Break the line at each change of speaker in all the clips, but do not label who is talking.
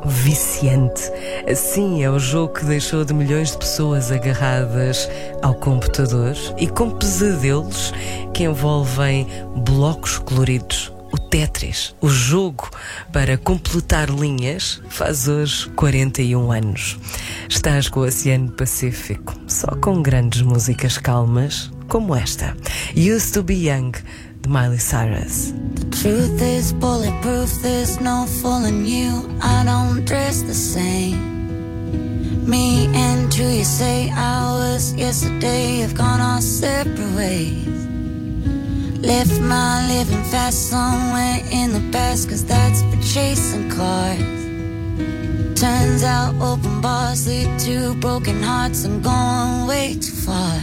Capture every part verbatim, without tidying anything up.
viciante. Assim é o jogo que deixou de milhões de pessoas agarradas ao computador e com pesadelos que envolvem blocos coloridos. O Tetris, o jogo para completar linhas, faz hoje quarenta e um anos. Estás com o Oceano Pacífico, só com grandes músicas calmas como esta. Used to be Young, de Miley Cyrus.
The truth is bulletproof, there's no fooling you. I don't dress the same. Me and you, you say hours yesterday have gone our separate ways. Left my living fast somewhere in the past, cause that's for chasing cars. Turns out open bars lead to broken hearts. I'm going way too far.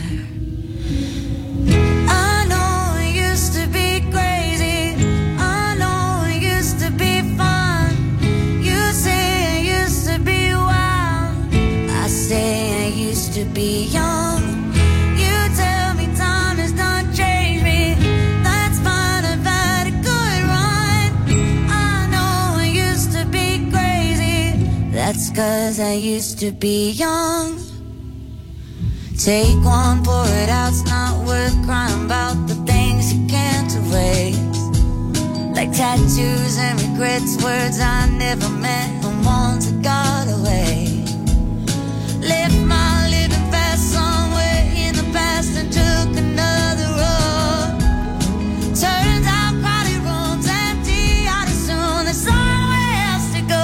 I know it used to be crazy, I know it used to be fun. You say I used to be wild, I say I used to be young. You tell me time has done changed me, that's fine, I've had a good run. I know I used to be crazy, that's cause I used to be young. Take one, pour it out, it's not worth crying about the things you can't erase. Like tattoos and regrets, words I never meant and ones that got away. Left my living fast somewhere in the past and took another road. Turns out crowded rooms empty out as soon, there's somewhere else to go.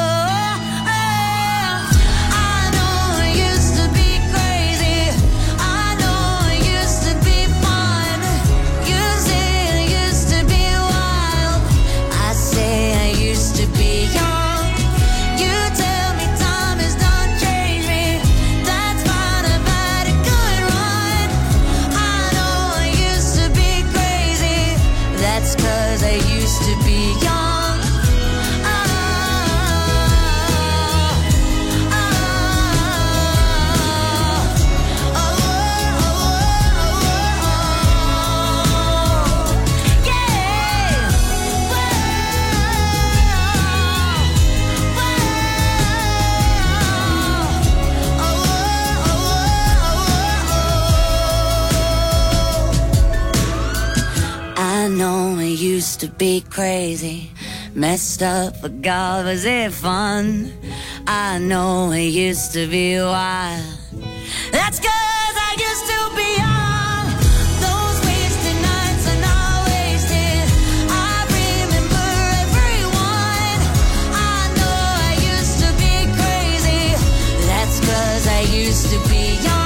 Used to be crazy, messed up, but God, was it fun? I know it used to be wild, that's cause I used to be young. Those wasted nights are not wasted, I remember everyone. I know I used to be crazy, that's cause I used to be young.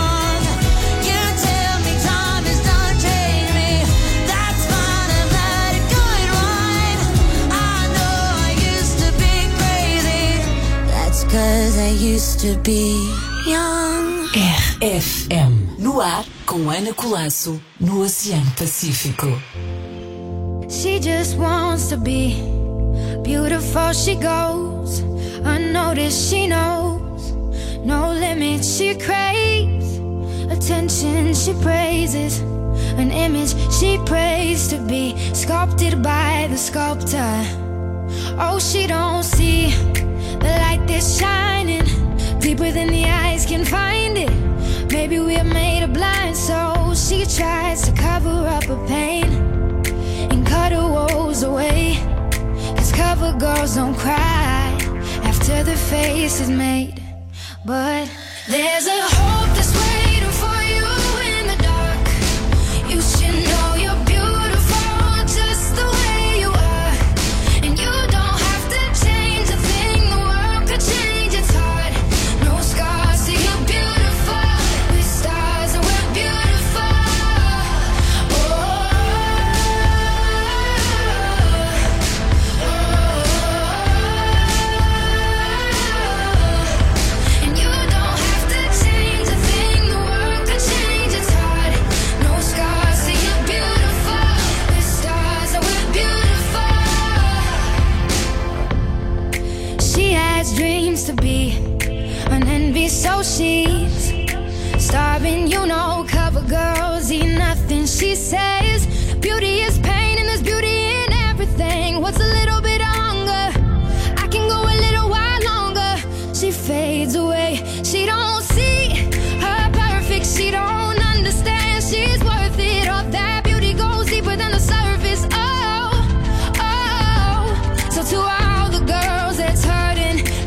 Cause I used to be young.
R F M, no ar, com Ana Colasso, no Oceano Pacífico.
She just wants to be beautiful, she goes unnoticed, she knows no limit, she craves attention, she praises an image she prays to be sculpted by the sculptor. Oh, she don't see the light that's shining deeper than the eyes can find it. Maybe we're made of blind souls. She tries to cover up her pain and cut her woes away. Cause cover girls don't cry after the face is made. But there's a hope that's waiting for you in the dark. You should know you're beautiful just the way you are. And you don't have to change a thing, the world could change its heart. No scars, so you're beautiful. We're stars and we're beautiful. Oh, oh, oh, oh. And you don't have to change a thing, the world could change its heart. No scars, so you're beautiful. We're stars and we're beautiful. She has dreams to be an envy, so she's starving, you know. Cover girls eat nothing, she says. Beauty is pain and there's beauty in everything. What's a little bit of hunger? I can go a little while longer.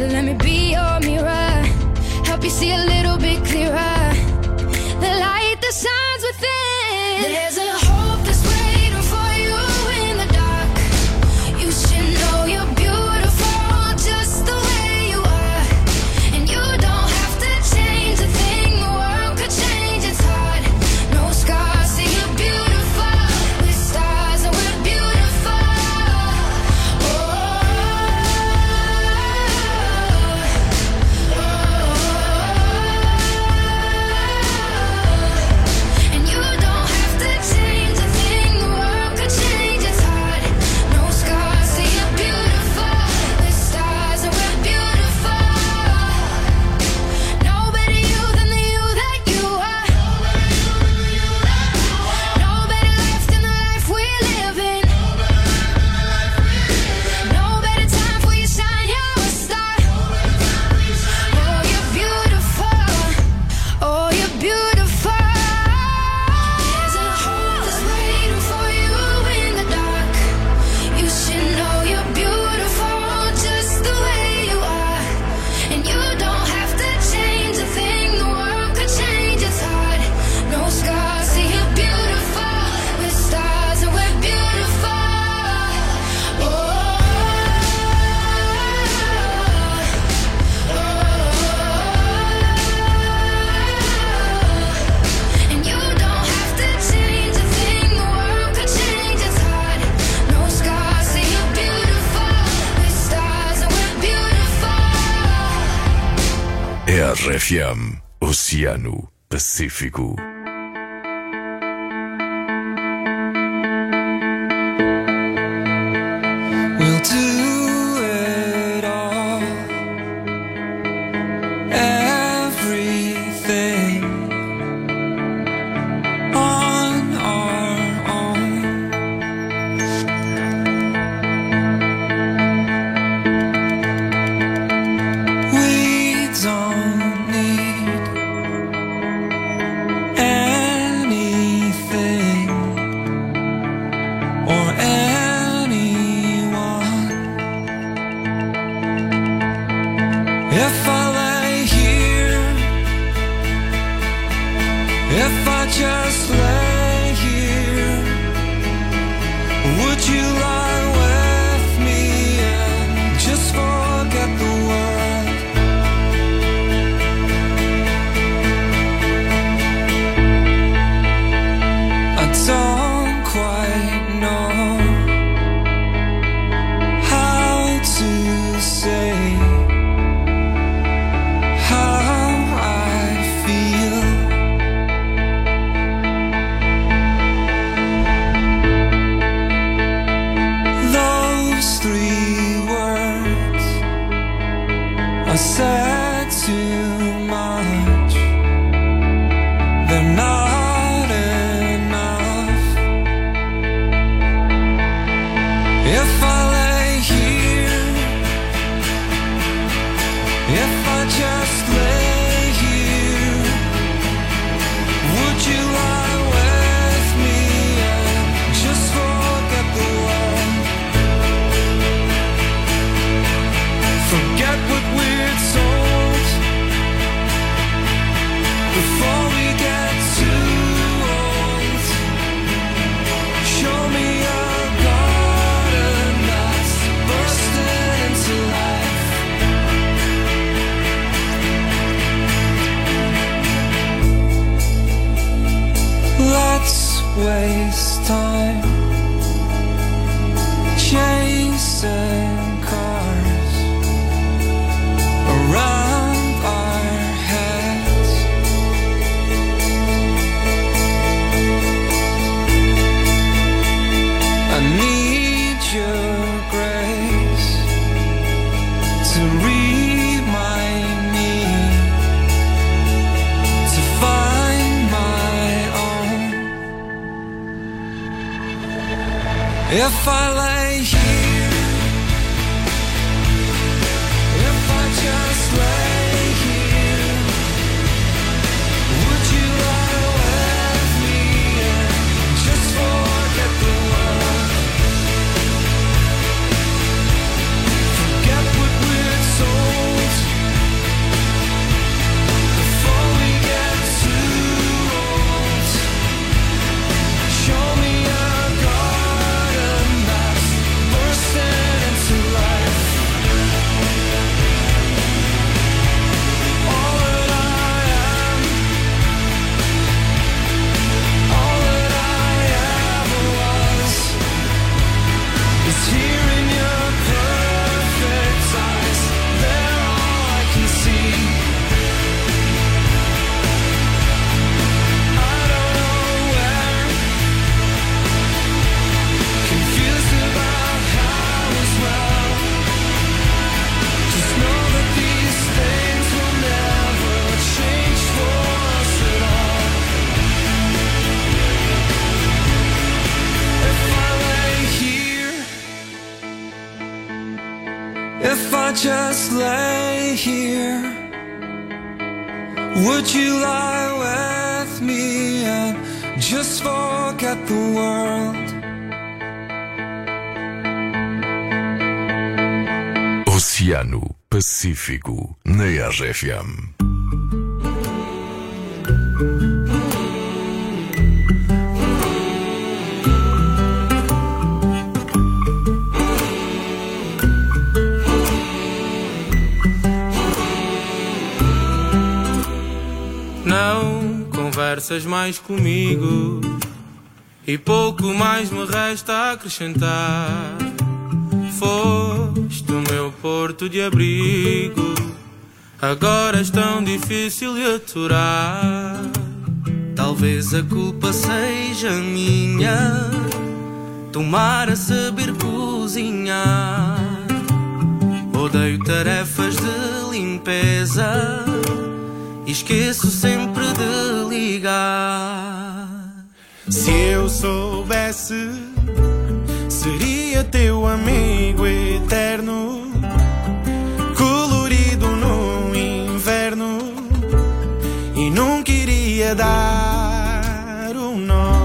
Let me be your mirror, help you see a little bit clearer. The light that shines within. There's a hope that's waiting for you in the dark. You should know you're beautiful just the way you are. And you don't have to change a thing, the world could change, it's hard. No scars, see you're beautiful. We're stars and we're beautiful. Oh, oh, oh. And you don't have to change a thing, the world could change, it's hard. No scars, see you're beautiful. We're stars and we're beautiful. No better you than the you that you are. No better life than the life we're living. No better time for you shine, you're a star. Oh, you're beautiful. Oh, you're beautiful. There's a hope that's waiting for you in the dark. You should know you're beautiful just the way you are. And you don't have to change a thing, the world could change, it's hard. No scars, see you're beautiful. We're stars and we're beautiful. Oh, oh, oh. And you don't have to change a thing, the world could change, it's hard. No scars, see you're beautiful. We're stars and we're beautiful.
R F M Oceano Pacífico.
We'll do it all, everything on our own. We don't need anything or anyone. If I lay here, if I just lay here, would you lie with me and just forget the world? I don't quite know how to say how I feel. Those three words I said too much. They're not enough. If I lay here, if I just lay here, would you lie with me and just forget the world? Forget what we're told before we get too old. Show me a garden that's bursting into life. Let's waste time chasing cars around our heads. I need your grace to remind me to find my own. If I lay here, if I just lay here, would you lie with me and just forget the world? Forget what we're told just lay here? Would you lie with me and just forget the world?
Oceano Pacífico na R F M.
Não conversas mais comigo e pouco mais me resta acrescentar. Foste o meu porto de abrigo, agora és tão difícil de aturar.
Talvez a culpa seja minha, tomar a saber cozinhar. Odeio tarefas de limpeza, esqueço sempre de ligar.
Se eu soubesse, seria teu amigo eterno, colorido no inverno, e nunca iria dar um nó.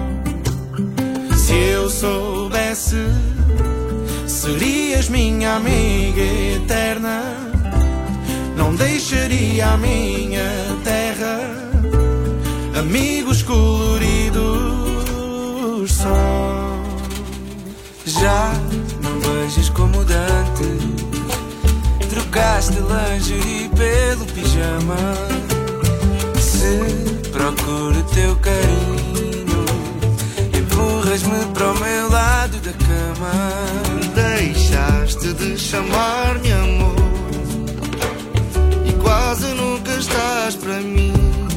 Se eu soubesse, serias minha amiga eterna, não deixaria a minha terra, amigos coloridos só.
Já não vejas como Dante, trocaste lingerie pelo pijama. Se procuro teu carinho, empurras-me para o meu lado da cama.
Deixaste de chamar-me amor, quase nunca estás para mim.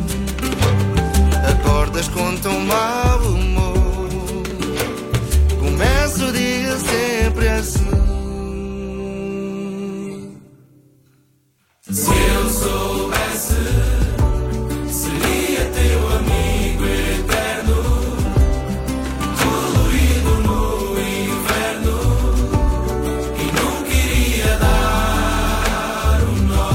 Acordas com tão mau humor, começo o dia sempre assim.
Se eu soubesse, seria teu amigo eterno, colorido no inverno, e nunca iria dar um nó.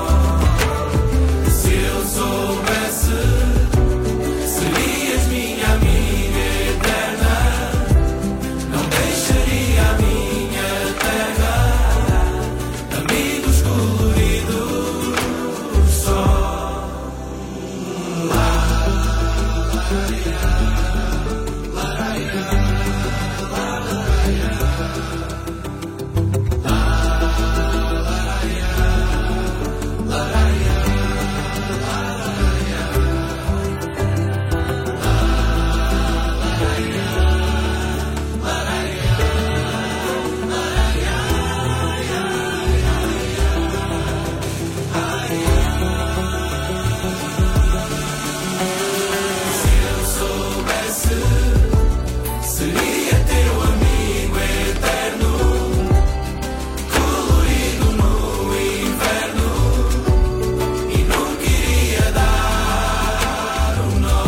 Se eu soubesse, serias minha amiga eterna, não deixaria a minha terra, amigos coloridos só. Seria teu amigo eterno, colorido no inverno, e nunca iria dar um nó.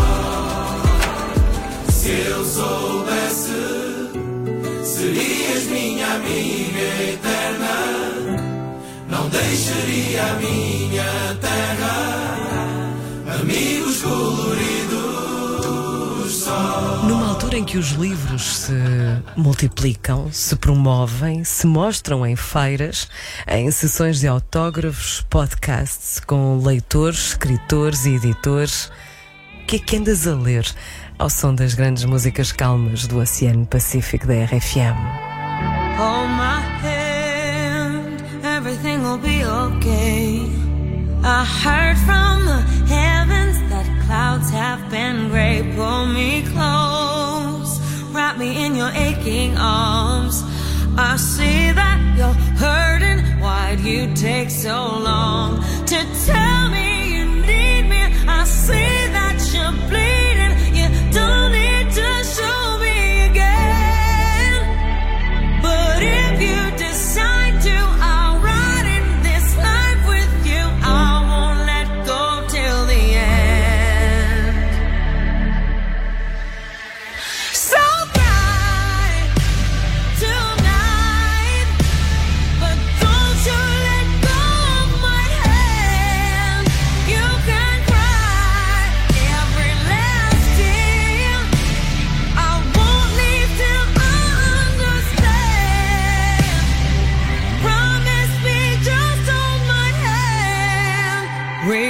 Se eu soubesse, serias minha amiga eterna, não deixaria a minha terra, amigos coloridos só.
Numa altura em que os livros se multiplicam, se promovem, se mostram em feiras, em sessões de autógrafos, podcasts com leitores, escritores e editores, o que é que andas a ler ao som das grandes músicas calmas do Oceano Pacífico da R F M?
Hold my hand, everything will be okay. I heard from the heavens that clouds have been gray. Pull me close, wrap me in your aching arms. I see that you're hurting, why'd you take so long to tell me you need me? I see that you're bleeding, you don't need to show me again. But if you decide to, I'll ride in this life with you. I won't let go till the end. So bright tonight, but don't you let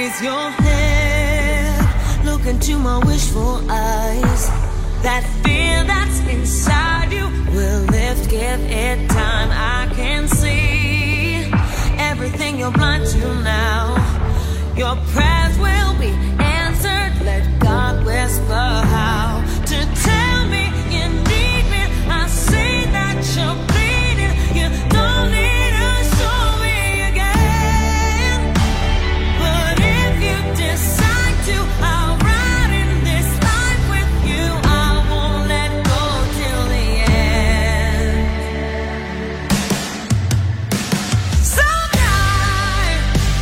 Raise your head, look into my wishful eyes. That fear that's inside you will lift, give it time. I can see everything you're blind to now. Your prayers will be answered. Let God whisper how to tell me you need me. I see that you're bleeding. You don't need to show me again. But if you decide to, I'll ride in this life with you. I won't let go till the end. So tonight,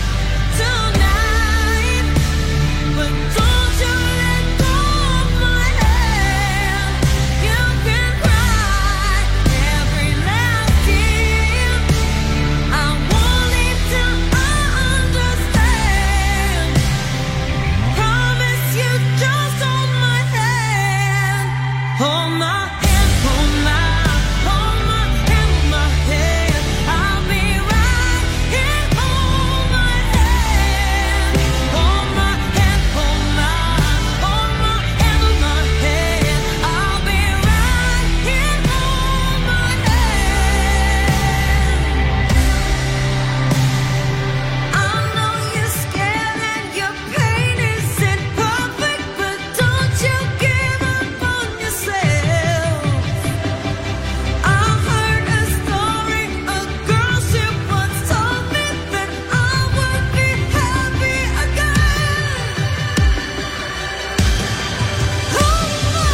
tonight, but don't you let go of my hand. You can cry every last tear. I won't leave till I understand. Promise you, just hold my hand. Hold my hand, hold my, hold my hand, hold my hand. I'll be right here. Hold my hand, hold my hand, hold my, hold my hand, hold my hand. I'll be right here. Hold my hand. I know you're scared and your pain isn't perfect, but don't you give up on yourself. I heard a story, a girl she once told me that I would be happy again. Hold my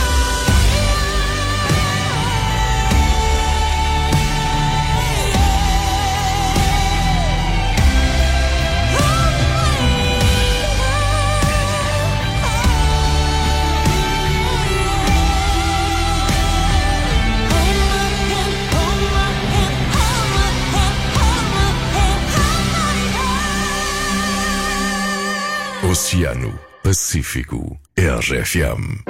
Oceano Pacífico R F M.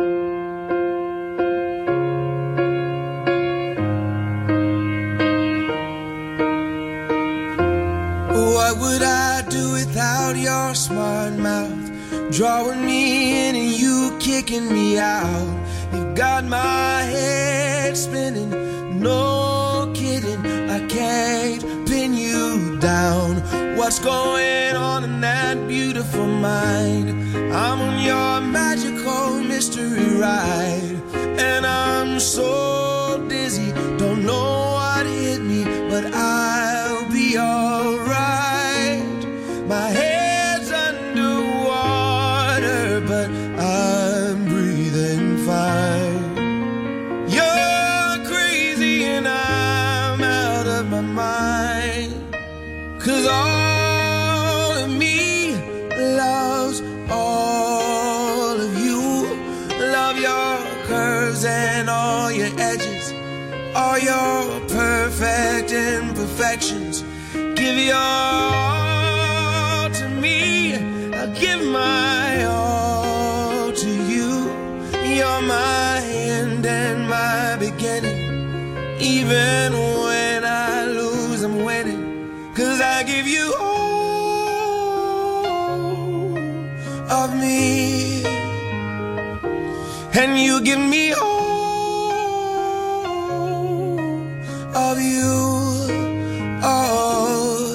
What would I do without your smart mouth? Drawing me in and you kicking me out. You've got my head spinning, no kidding. I can't pin you down. What's going on in that beautiful mind? I'm on your magical mystery ride, and I'm so dizzy, don't know what hit me, but I'll be alright. My head's underwater, but I'm breathing fine. You're crazy and I'm out of my mind, 'cause all of me loves all of you. Love your curves and all your edges, all your perfect imperfections. Give your all to me, I'll give my all to you. You're my end and my beginning. Even when I lose, I'm winning, 'cause I give you all of me, and you give me all of you. Oh,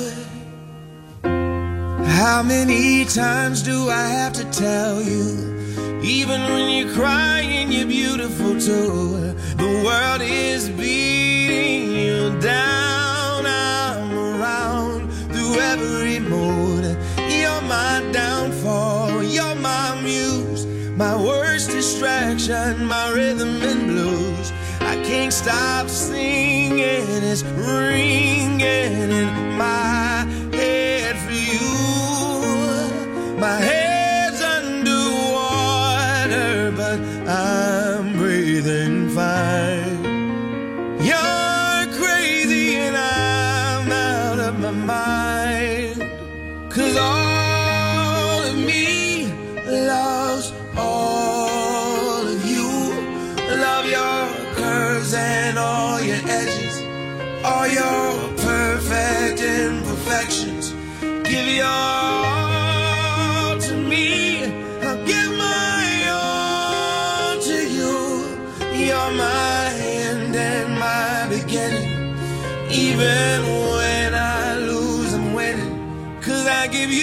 how many times do I have to tell you? Even when you're crying, you're beautiful too. The world is beating you down. I'm around through every mood. You're my downfall, you're my muse, my worst distraction, my rhythm and blues. I can't stop singing, it's ringing in my head for you. My head's underwater, but I'm breathing fine. You're crazy and I'm out of my mind, 'cause all of me loves all of you. Love your curves and all your edges, all your perfect imperfections. Give your all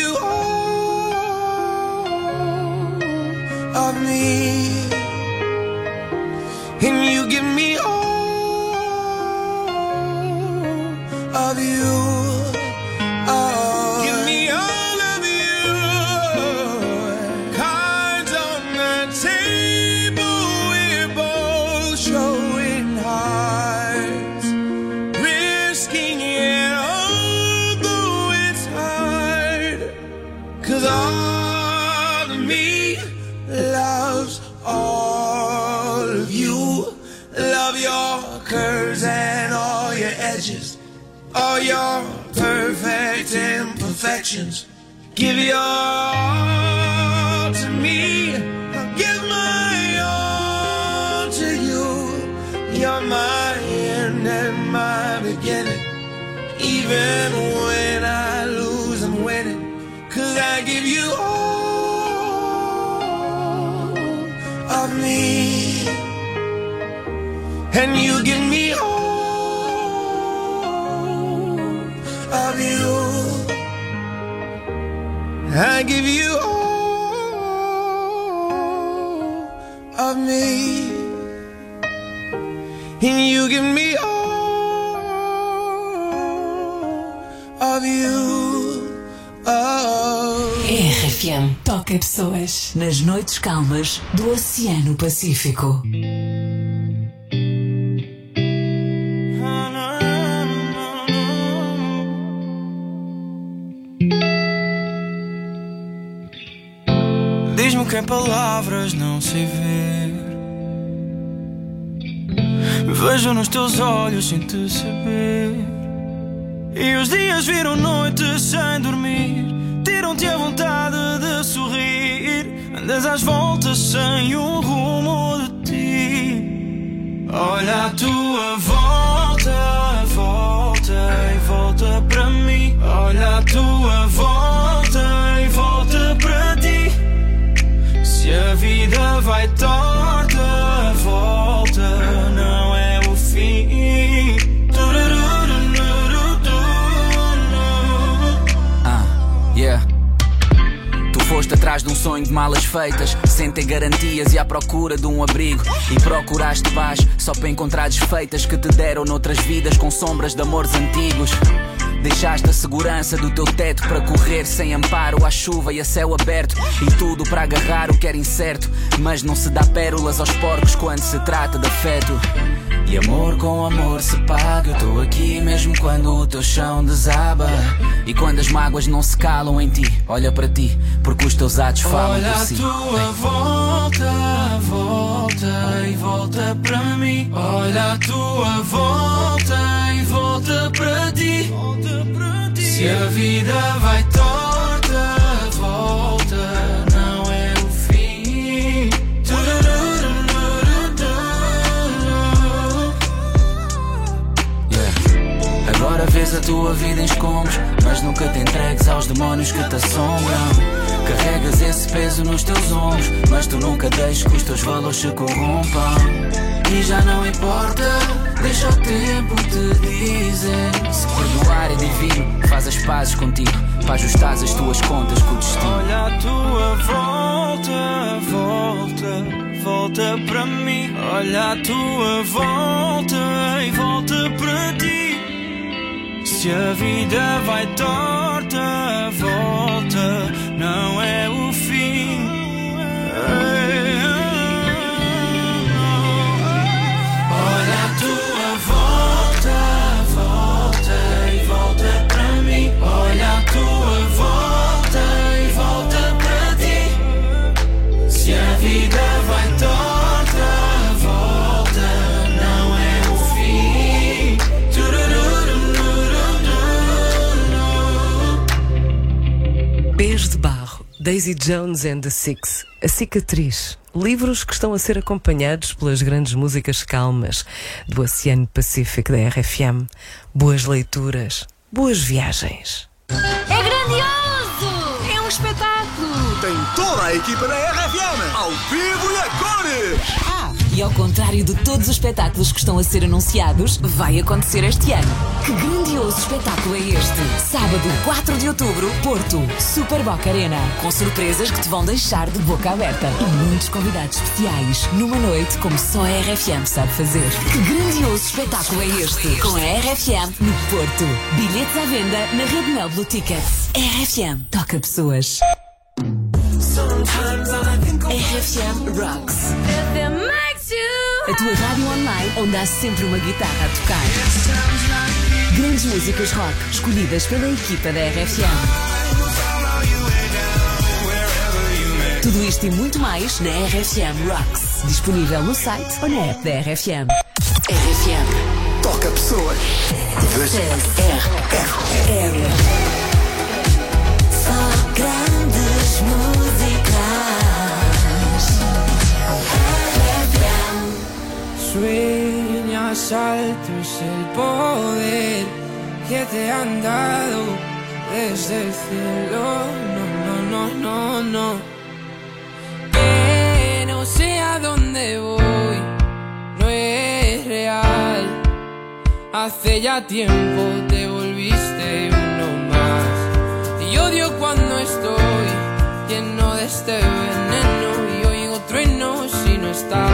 you all of me, and you give me all of you. Oh, give me all of you. Cards on the table, we're both showing hearts, risking it, although it's hard. 'Cause all of me loves all of you. Love your curves and all your edges, all your perfect imperfections. Give your all to me, I'll give my all to you. You're my end and my beginning. Even when I lose, I'm winning. 'Cause I give you all of me, and you give me all of you. I give you all of me, and you give me all of you. Oh.
R F M toca pessoas nas noites calmas do Oceano Pacífico.
Diz-me que em palavras não sei ver, vejo nos teus olhos sem te saber, e os dias viram noites sem dormir, tiram-te a vontade de sorrir, andas às voltas sem o rumo de ti. Olha a tua volta, volta e volta para mim. Olha a tua volta e volta para ti. Se a vida vai torta, volta, não é o fim. Ah, yeah. Tu foste atrás de um sonho de malas feitas, sem ter garantias e à procura de um abrigo, e procuraste paz só para encontrar desfeitas que te deram noutras vidas com sombras de amores antigos. Deixaste a segurança do teu teto para correr sem amparo à chuva e a céu aberto, e tudo para agarrar o que era incerto. Mas não se dá pérolas aos porcos quando se trata de afeto. E amor com amor se paga. Eu estou aqui mesmo quando o teu chão desaba, e quando as mágoas não se calam em ti. Olha para ti, porque os teus atos falam por si. Olha a tua volta, volta e volta para mim. Olha a tua volta e volta para ti. Se a vida vai torta, volta, não é o fim. Yeah. Agora vês a tua vida em escombros, mas nunca te entregues aos demónios que te assombram. Carregas esse peso nos teus ombros, mas tu nunca deixes que os teus valores se corrompam. E já não importa, deixa o tempo te dizer. Se perdoar é divino, faz as pazes contigo, para ajustar as tuas contas com o destino. Olha a tua volta, volta, volta para mim. Olha a tua volta e volta para ti. Se a vida vai torta, volta, não é o fim. Olha a tua volta, volta e volta para mim. Olha a tua volta e volta para ti. Se a vida vai torta, volta, não é o fim.
Pés de Barro, Daisy Jones and the Six, A Cicatriz. Livros que estão a ser acompanhados pelas grandes músicas calmas do Oceano Pacífico da R F M. Boas leituras, boas viagens.
É grandioso! É um espetáculo!
Tem toda a equipa da R F M, ao vivo e a cores!
Ah!
E ao contrário de todos os espetáculos que estão a ser anunciados, vai acontecer este ano. Que grandioso espetáculo é este? Sábado, quatro de outubro, Porto, Super Boca Arena. Com surpresas que te vão deixar de boca aberta. E muitos convidados especiais. Numa noite como só a R F M sabe fazer. Que grandioso espetáculo é este? Com a R F M no Porto. Bilhetes à venda na Rede Mel Blue Tickets. R F M toca pessoas. R F M Rocks. A tua rádio online onde há sempre uma guitarra a tocar. Grandes músicas rock escolhidas pela equipa da R F M. Tudo isto e muito mais na R F M Rocks. Disponível no site ou na app da R F M. R F M.
Toca pessoas.
This is R F M.
Só grandes músicas.
Sueñas alto es el poder que te han dado desde el cielo. No, no, no, no, no. Que no sé a dónde voy, no es real. Hace ya tiempo te volviste uno más. Y odio cuando estoy lleno de este veneno y oigo truenos si no estás.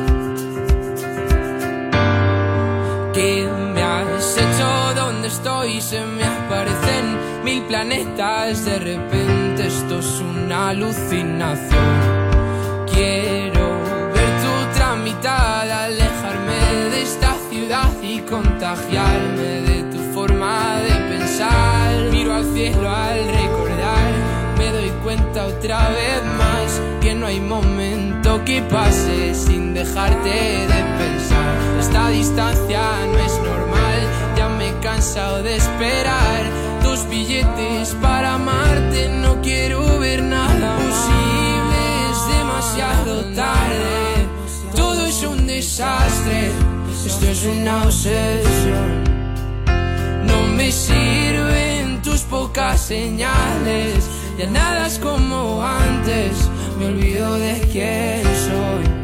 ¿Qué me has hecho? ¿Dónde estoy? Se me aparecen mil planetas. De repente esto es una alucinación. Quiero ver tu tramitada, alejarme de esta ciudad y contagiarme de tu forma de pensar. Miro al cielo al recordar, me doy cuenta otra vez más que no hay momento que pase sin dejarte de pensar. Esta distancia no es normal, ya me he cansado de esperar tus billetes para amarte. No quiero ver nada posible, es demasiado tarde. Todo es un desastre, esto es una obsesión. No me sirven tus pocas señales, ya nada es como antes, me olvido de quién soy.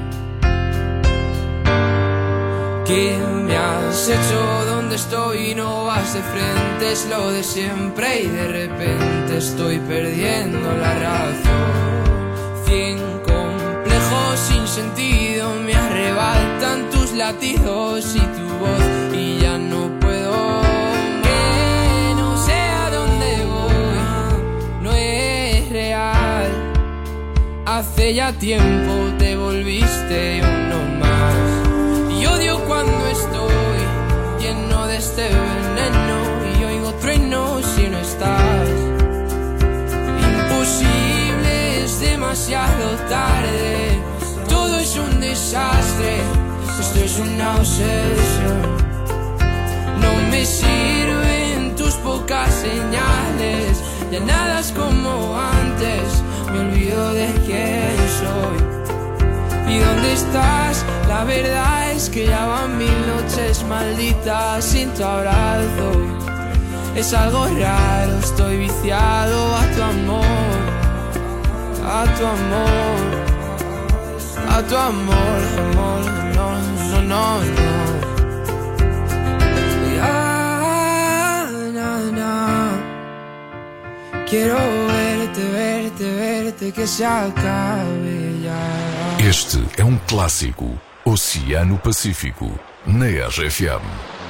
¿Qué me has hecho? ¿Dónde estoy? No vas de frente, es lo de siempre y de repente estoy perdiendo la razón. Cien complejos sin sentido me arrebatan tus latidos y tu voz y ya no puedo. Que no sé a dónde voy, no es real. Hace ya tiempo te volviste uno más. Y odio cuando estoy lleno de este veneno y oigo truenos si no estás. Imposible, es demasiado tarde. Todo es un desastre, esto es una obsesión. No me sirven tus pocas señales, ya nada es como antes, me olvido de quién soy. ¿Y dónde estás? La verdad es que ya van mil noches malditas sin tu abrazo. Es algo raro, estoy viciado a tu amor, a tu amor, a tu amor, amor, no, no, no, no. Ya, na, na. Quiero verte, verte, verte, que se acabe ya.
Este é um clássico, Oceano Pacífico, na R F M.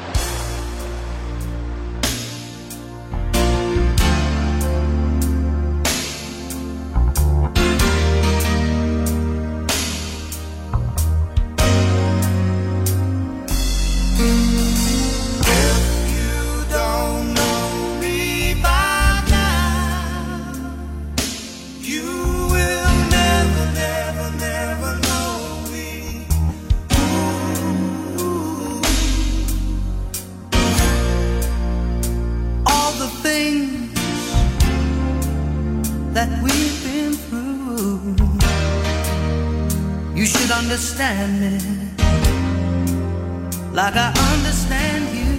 Understand me like I understand you.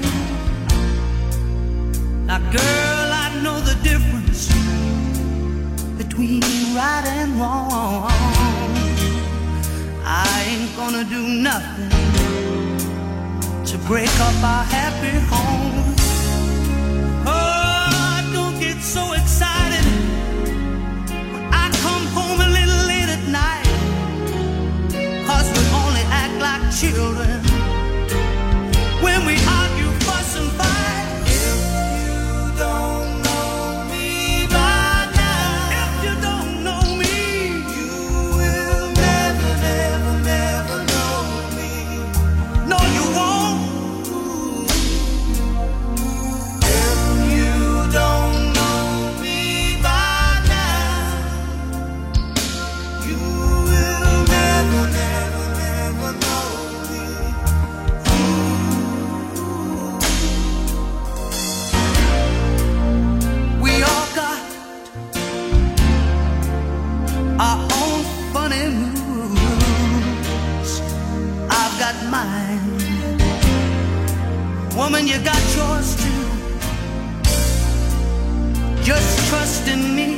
Now, girl, I know the difference between right and wrong. I ain't gonna do nothing to break up our happy home. Oh, don't get so excited when I come home a little late at night, 'cause we only act like children when we argue, fuss and fight. If you don't know me by now, if you don't know me, you will never, never, never know me. No, you won't. If you don't know me by now, you will never, never, never know me. We all got our own funny moves. I've got mine. Woman, you got yours too. Just trust in me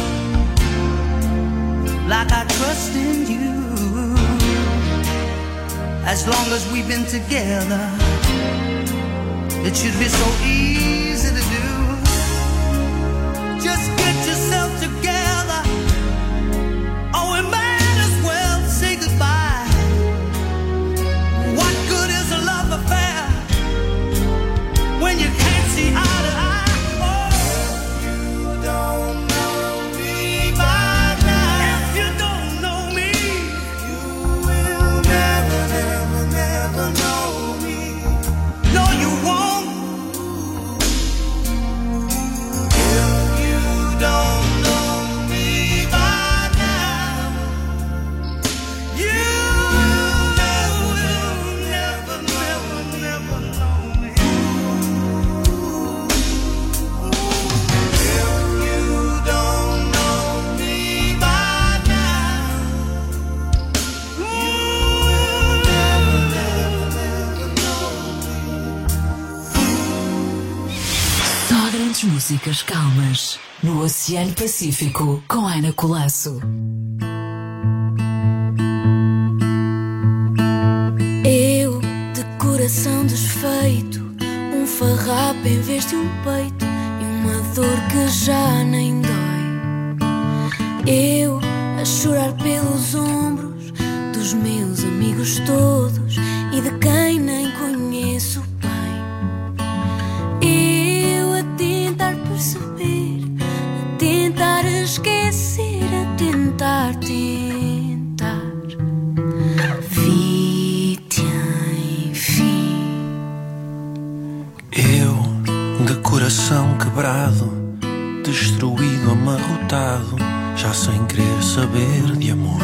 like I trust in you. As long as we've been together, it should be so easy to do. Just get yourself together, or we might as well say goodbye. What good is a love affair when you can't see eye to eye? Oh, if you don't know me by now, if you don't know me, you will never, never, never know me. No, you won't. If you don't know me by now, you will never, never, never know me. If you don't know me by now, you will never, never, never know me.
Só grandes músicas calmas no Oceano Pacífico com Ana Colasso.
Eu, de coração desfeito, um farrapo em vez de um peito e uma dor que já nem dói. Eu, a chorar pelos ombros dos meus amigos todos e de quem nem conheço bem. Eu, a tentar perceber, a tentar esquecer, a tentar, tentar. Vi-te enfim.
Eu, de coração quebrado, destruído, amarrotado, já sem querer saber de amor.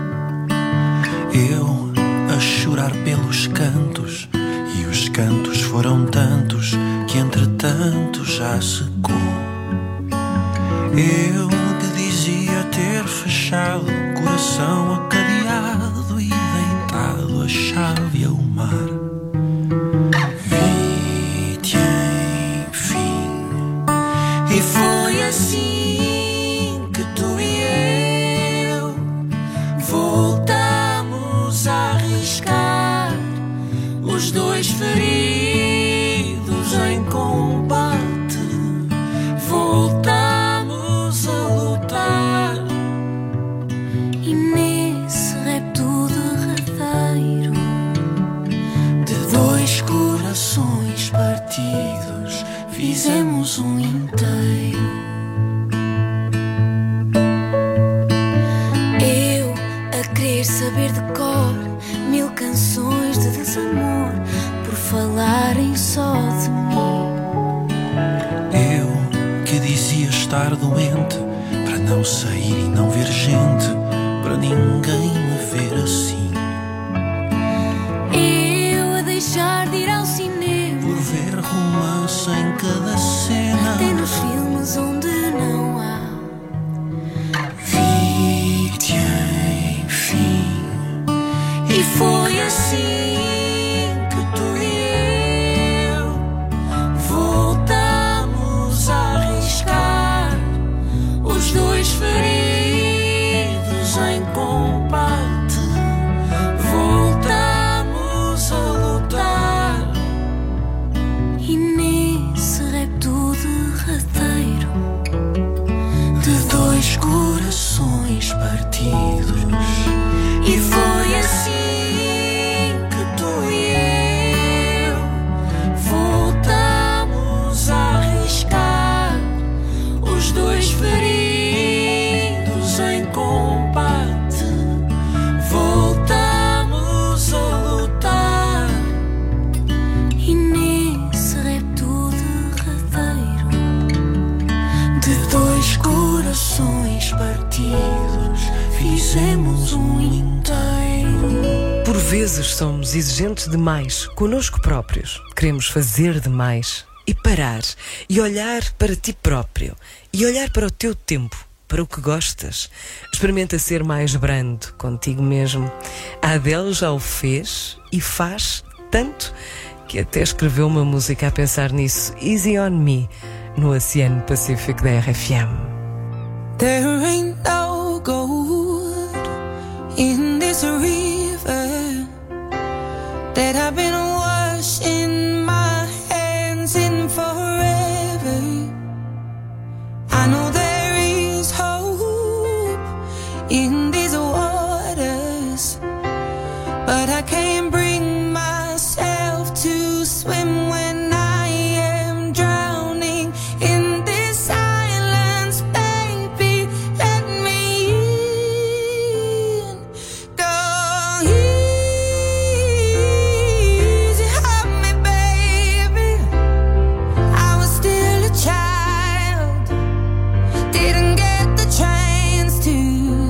Eu, a chorar pelos cantos, e os cantos foram tantos que entretanto já secou. Eu que dizia ter fechado o coração acadeado e deitado a chave ao mar. Vi-te enfim, e foi assim que tu e eu voltamos a arriscar, os dois feridos em combate. Voltamos a lutar,
E nesse repto derradeiro
de dois corações partidos, fizemos um inteiro.
eu, a querer saber de cor mil canções de desamor por falarem só de mim.
Eu que dizia estar doente para não sair e não ver gente, para ninguém me ver assim.
Eu, a deixar de ir ao cinema
Por ver romance em cada cena,
até nos filmes onde não há.
vi-te enfim,
E foi assim
que tu e eu voltamos a arriscar, os dois feridos em combate. corações partidos.
E foi assim que tu e eu voltamos a arriscar, os dois feridos em combate. Voltamos a lutar, e nesse repto derradeiro de dois corações partidos fizemos um inteiro.
Por vezes somos exigentes demais connosco próprios. Queremos fazer demais e parar e olhar para ti próprio e olhar para o teu tempo, para o que gostas. Experimenta ser mais brando contigo mesmo. A Adele já o fez e faz tanto que até escreveu uma música a pensar nisso. Easy on Me, no Oceano Pacífico da R F M.
There ain't no gold in this river that I've been washing my hands in forever. I know there is hope in these waters, but I can't bring myself to swim when I am drowning in this silence. Baby, let me in. Go easy on me, baby. I was still a child, didn't get the chance to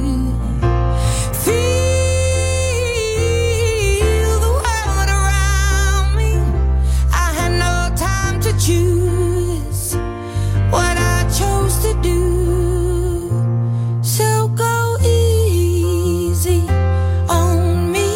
feel the world around me. I had no time to choose what I chose to do. So go easy on me.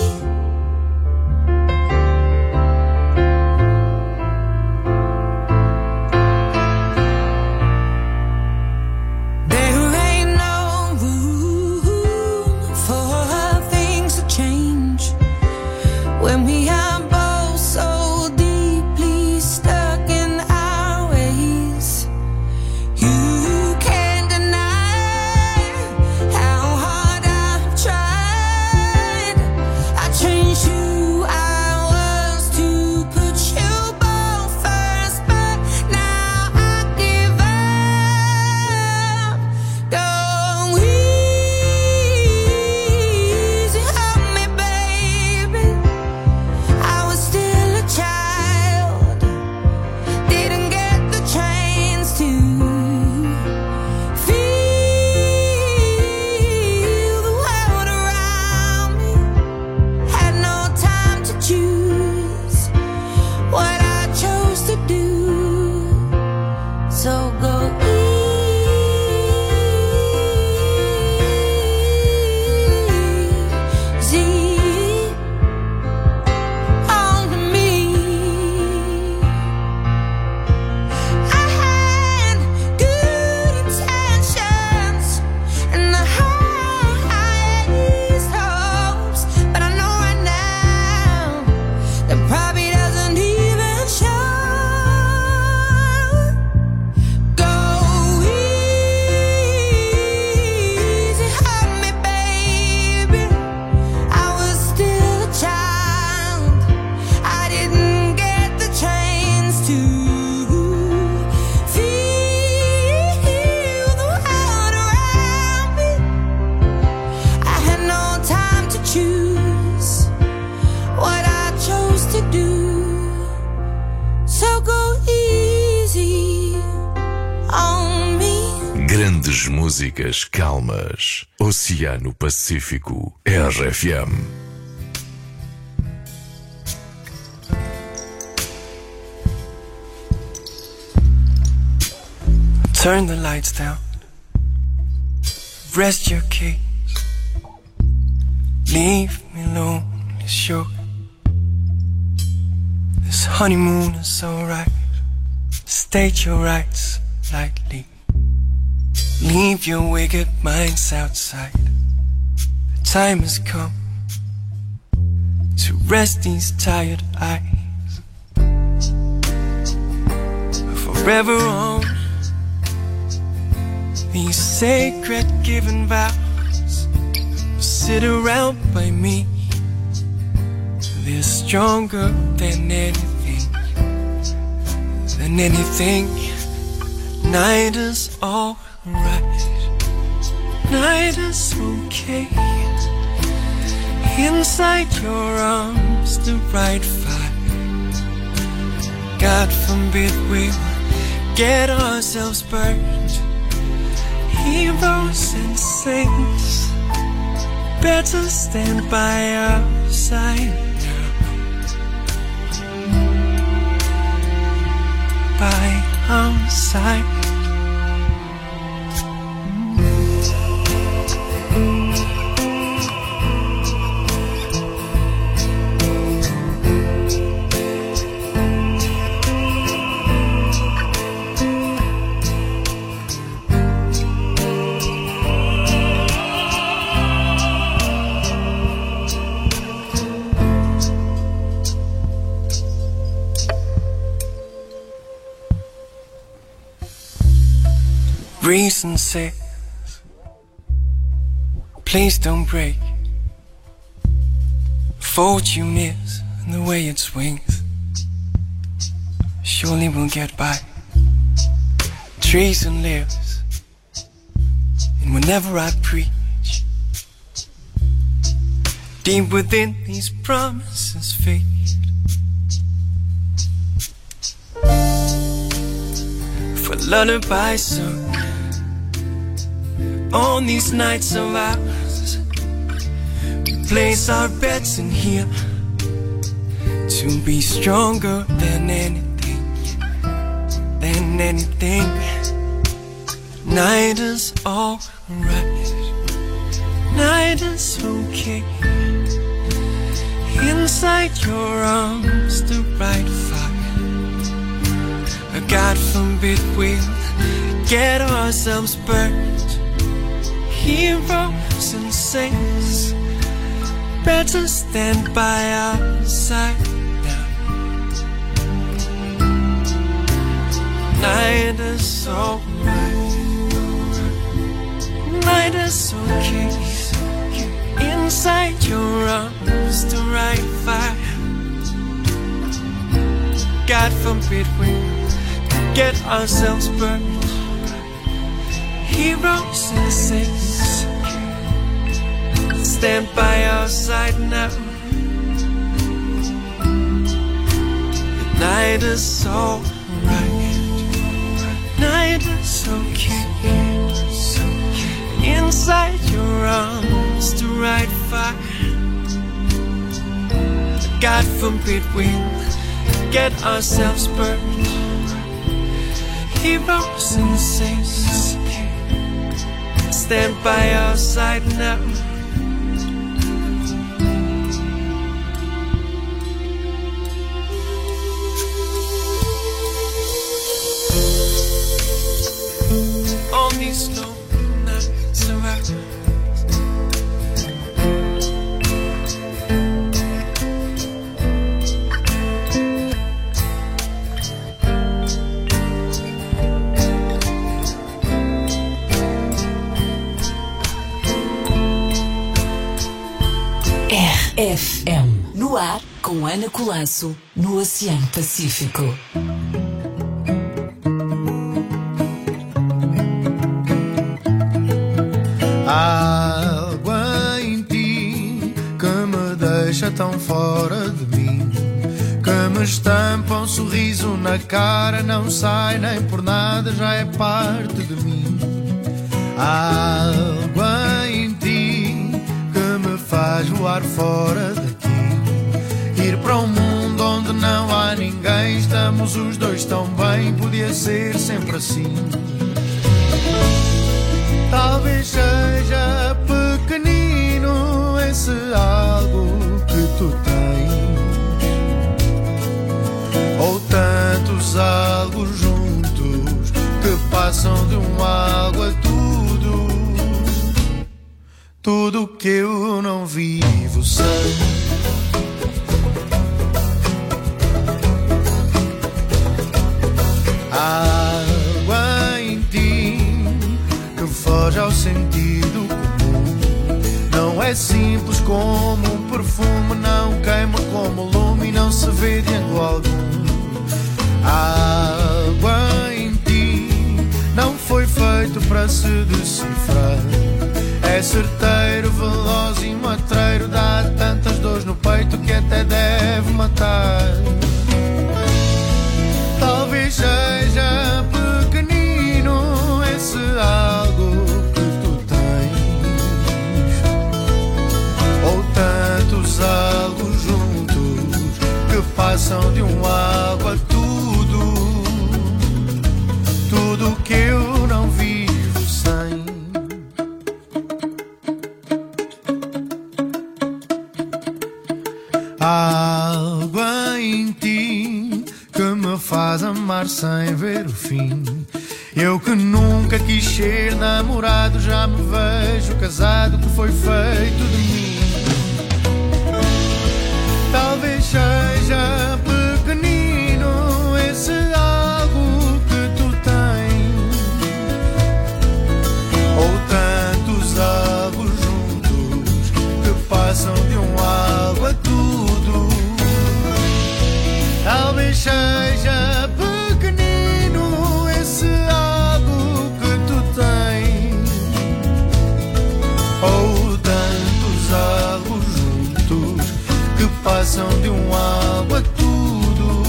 There ain't no room for things to change when we are both so deeply stuck in our ways. You can't deny how hard I've tried. I changed who I was to put you both first, but now I give up. Go easy on me, baby. I was still a child, didn't get the chance to feel the world around me. Had no time to choose what I chose to do. So go easy on me. I had good intentions and the highest hopes, but I know right now that probably doesn't even show. Go easy on me, baby. I was still a child, I didn't get the chance to feel the world around me. I had no time to choose what I chose to do. So go easy on me.
Grandes músicas calmas. Oceano Pacífico. R F M.
Turn the lights down. Rest your case. Leave me alone, sure. This honeymoon is alright. State your rights lightly. Leave your wicked minds outside. The time has come to rest these tired eyes. Forever on
these sacred given vows sit around by me. They're stronger than anything, than anything. Night is alright, night is okay. Inside your arms the right fire. God forbid we'll get ourselves burned. Heroes and saints better stand by our side now. By our side. Reason says, please don't break. Fortune is the way it swings. Surely we'll get by. Treason lives, and whenever I preach, deep within these promises fade. For lullabies sung on these nights of ours, we place our bets in here to be stronger than anything, than anything. Night is alright, night is okay. Inside your arms the right fire. God forbid we'll get ourselves burned. Heroes and saints better stand by our side now. Night is alright, night is okay. Inside your arms the right fire. God forbid we get ourselves burned. Heroes and saints stand by our side now. The night is alright, night is okay. Inside your arms the right fire. God forbid we'll get ourselves burned. Heroes and saints stand by our side now. On these long nights of ours,
R F M, no ar, com Ana Colasso, no Oceano Pacífico.
Há algo em ti que me deixa tão fora de mim, que me estampa um sorriso na cara, não sai nem por nada, já é parte de mim. Há algo em ti que me faz voar fora daqui, ir para um mundo onde não há ninguém, estamos os dois tão bem, podia ser sempre assim. Talvez seja pequenino esse algo que tu tens, ou tantos algo juntos que passam de um algo a tudo. Tudo que eu não vivo sei. Há algo em ti que é simples como um perfume, não queima como lume e não se vê de ângulo algum. A água em ti não foi feito para se decifrar. É certeiro, veloz e matreiro, dá tantas dores no peito que até deve matar. Talvez seja pequenino esse algo que tu tens, ou tantos algo juntos que passam de um algo a tudo, tudo que eu não vivo sem. Há algo em ti que me faz amar sem ver o fim. Eu que nunca quis ser namorado, já me vejo casado, que foi feito de mim. Talvez seja pequenino esse algo que tu tens, ou tantos algo juntos que passam de um algo a tudo. Talvez seja pequenino esse algo que tu tens, ou tantos algo juntos que passam de um algo a tudo,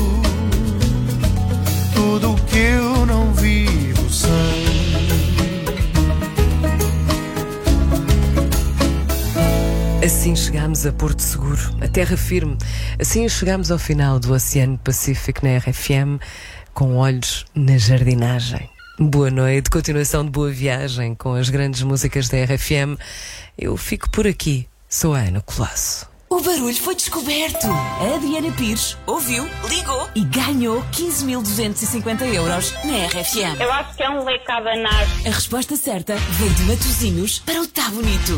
tudo que eu não vivo sem.
Assim chegámos a Porto Seguro, a terra firme. Assim chegámos ao final do Oceano Pacífico na R F M, com olhos na jardinagem. Boa noite, continuação de boa viagem com as grandes músicas da R F M. Eu fico por aqui, sou a Ana Colasso.
O barulho foi descoberto. A Adriana Pires ouviu, ligou e ganhou quinze mil duzentos e cinquenta euros na R F M.
Eu acho que é um leque a abanar.
A resposta certa veio de Matosinhos para o Tá Bonito.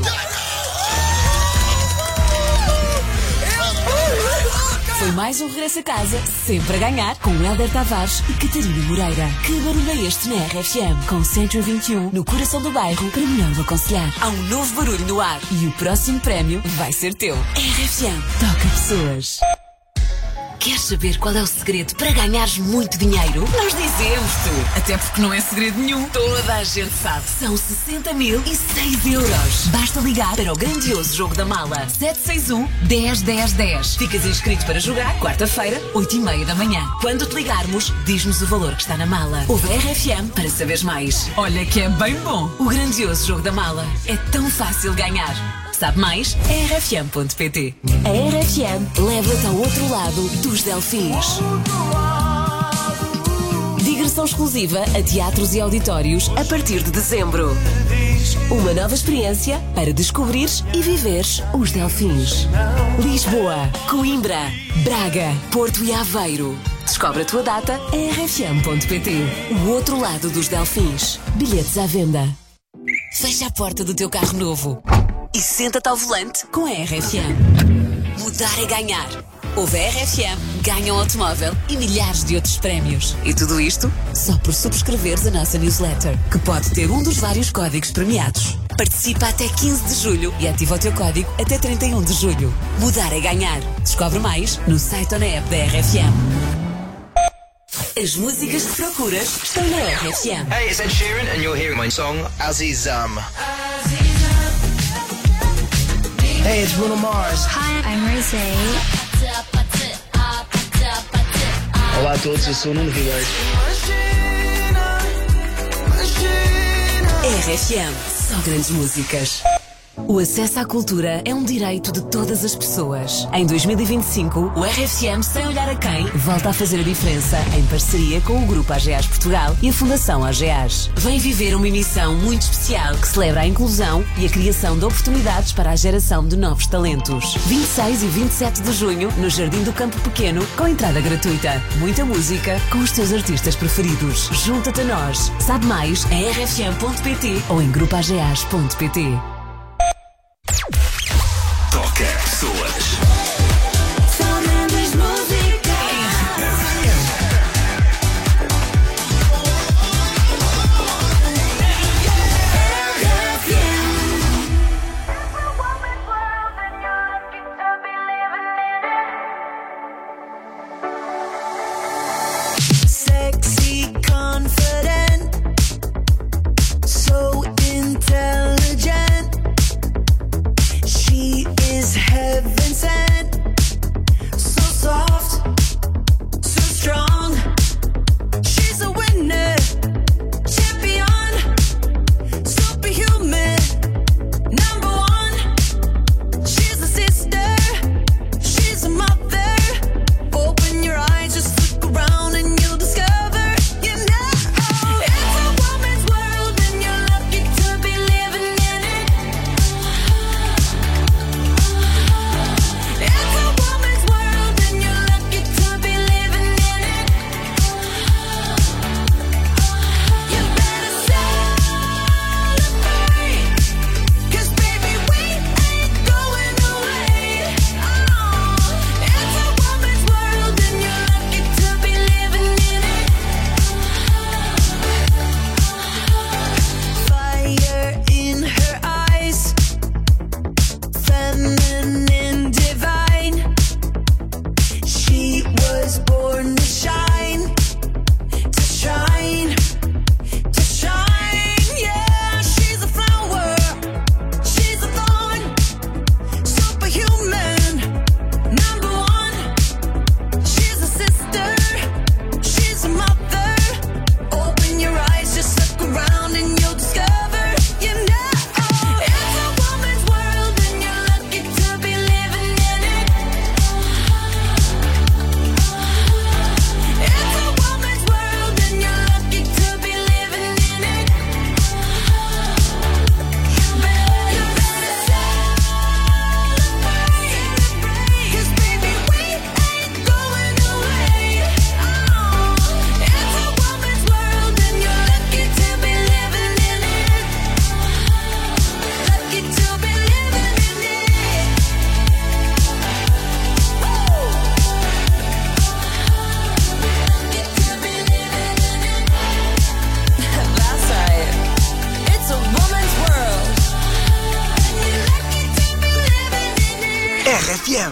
Foi mais um regresso a casa, sempre a ganhar, com Hélder Tavares e Catarina Moreira. Que barulho é este na R F M? Com Centro vinte e um, no coração do bairro, para melhor o aconselhar. Há um novo barulho no ar e o próximo prémio vai ser teu. R F M, toca pessoas. Queres saber qual é o segredo para ganhares muito dinheiro? Nós dizemos-te! Até porque não é segredo nenhum, toda a gente sabe. São sessenta mil e seis euros. Basta ligar para o grandioso jogo da mala. sete seis um, dez, dez, dez. Ficas inscrito para jogar quarta-feira, oito e meia da manhã. Quando te ligarmos, diz-nos o valor que está na mala. Ouve a R F M para saberes mais. Olha que é bem bom. O grandioso jogo da mala. É tão fácil ganhar. Sabe mais? R F M ponto P T. A R F M leva-te ao outro lado dos Delfins. Digressão exclusiva a teatros e auditórios a partir de dezembro. Uma nova experiência para descobrires e viveres os Delfins. Lisboa, Coimbra, Braga, Porto e Aveiro. Descobre a tua data em R F M ponto P T. O outro lado dos Delfins. Bilhetes à venda. Fecha a porta do teu carro novo e senta-te ao volante com a R F M. Mudar é ganhar. Ouve a R F M, ganha um automóvel e milhares de outros prémios. E tudo isto só por subscreveres a nossa newsletter, que pode ter um dos vários códigos premiados. Participa até quinze de julho e ativa o teu código até trinta e um de julho. Mudar é ganhar. Descobre mais no site ou na app da R F M. As músicas que procuras estão na R F M.
Hey, it's Ed Sheeran and you're hearing my song Azizam. Hey, it's Bruno Mars.
Hi, I'm Rosé.
Olá a todos, eu sou o Nuno Ribeiro.
R F M, só grandes músicas. O acesso à cultura é um direito de todas as pessoas. Em dois mil e vinte e cinco, o R F M Sem Olhar a Quem volta a fazer a diferença em parceria com o Grupo A G A S Portugal e a Fundação A G A S. Vem viver uma emissão muito especial que celebra a inclusão e a criação de oportunidades para a geração de novos talentos. vinte e seis e vinte e sete de junho, no Jardim do Campo Pequeno, com entrada gratuita. Muita música com os teus artistas preferidos. Junta-te a nós. Sabe mais em R F M ponto P T ou em grupo A G A S ponto P T.
Toca pessoas.
São grandes músicas.
F M.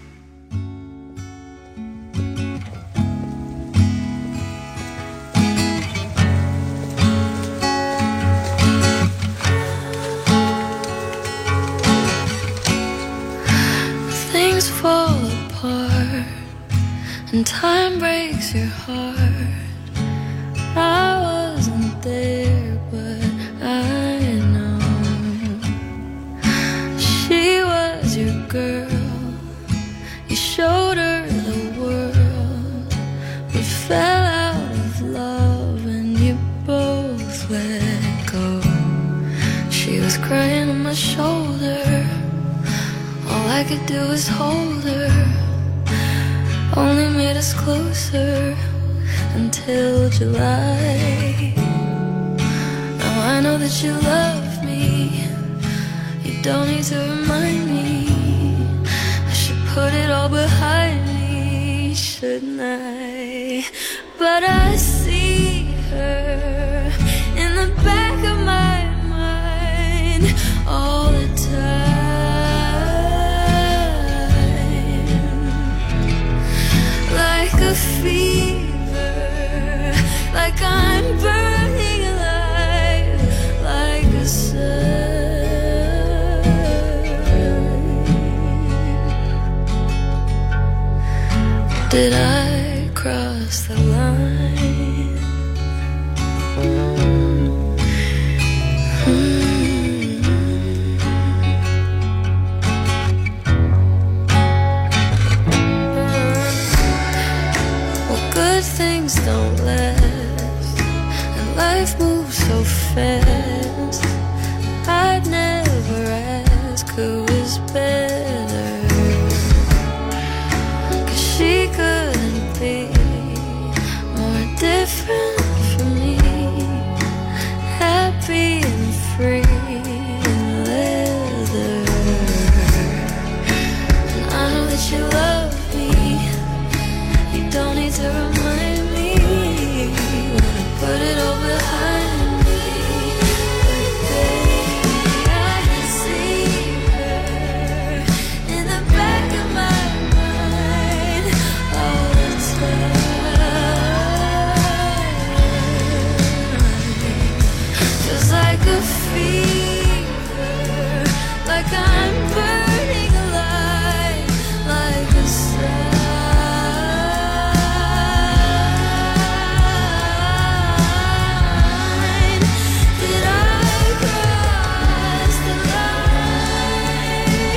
Things fall apart and time breaks your heart. I wasn't there, but I know she was your girl. You showed her the world, but fell out of love and you both let go. She was crying on my shoulder. All I could do was hold her. Only made us closer until July. Now I know that you love me. You don't need to remind me. I should put it all behind me, shouldn't I? But I see her in the back of my mind all the time. Like a fever, like I'm burning alive, like a sun. Did I cross the line? Mm. Well, good things don't last, and life moves so fast. I'd never ask who is better, 'cause she couldn't be more different from me. Happy and free in leather. And I know that you love me. You don't need to remind me. Wanna put it all behind me. But baby, I can see her in the back of my mind all the time. Just like a fever, like I'm burning alive, like a sun. Did I cross the line?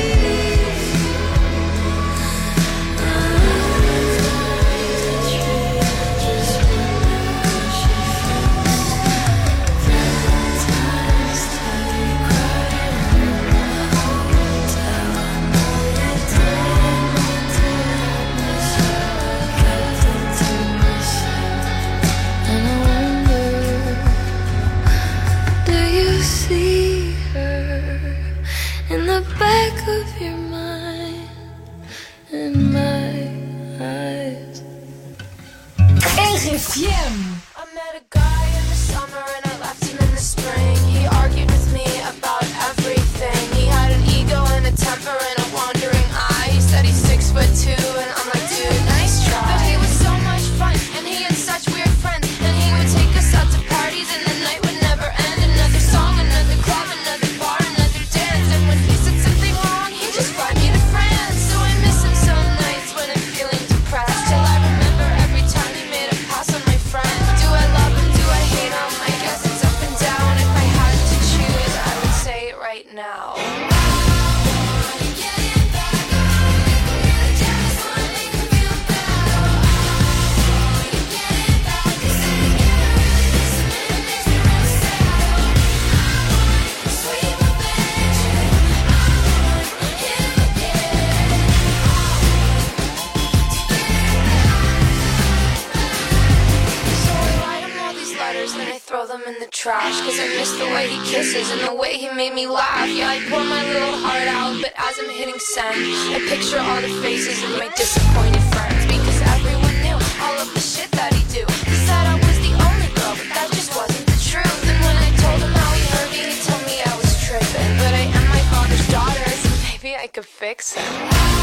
Just remember she felt times till you cried in the hotel. I know you didn't mean to hurt myself, kept it to myself. And I wonder, do you see her in the back of your mind, in my eyes?
R F M. I met a guy in the summer and I left him in the spring. He argued with me about everything. He had an ego and a temper and a wandering eye. He said he's six foot two and I'm like, dude, nice try. But he was so much fun and he had such weird friends. And he would take us out to parties and the night would never end. Another song, another club, another bar, another dance. And when he said something wrong, he just fly me to France. So I miss him some nights when I'm feeling depressed. Till I remember every time he made a pass on my friend. Do I love him? Do I hate him? I guess it's up and down. If I had to choose, I would say it right now. So I write him all these letters, then I throw them in the trash. 'Cause I miss the way he kisses and the way he made me laugh. Yeah, I pour my little heart out, but as I'm hitting send, I picture all the faces of my disappointed friends. Because everyone knew all of the shit that he do. He said I was the only girl, but that just wasn't the truth. And when I told him how he hurt me, he told me I was tripping. But I am my father's daughter, so maybe I I could fix it.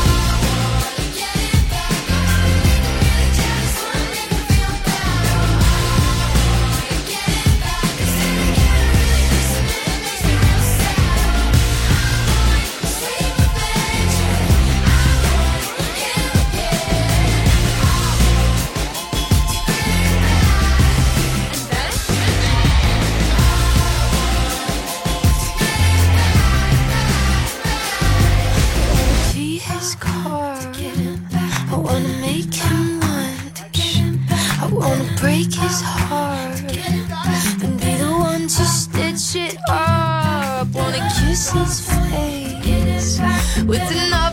Break his heart and be the one to stitch it up. Wanna kiss his face with another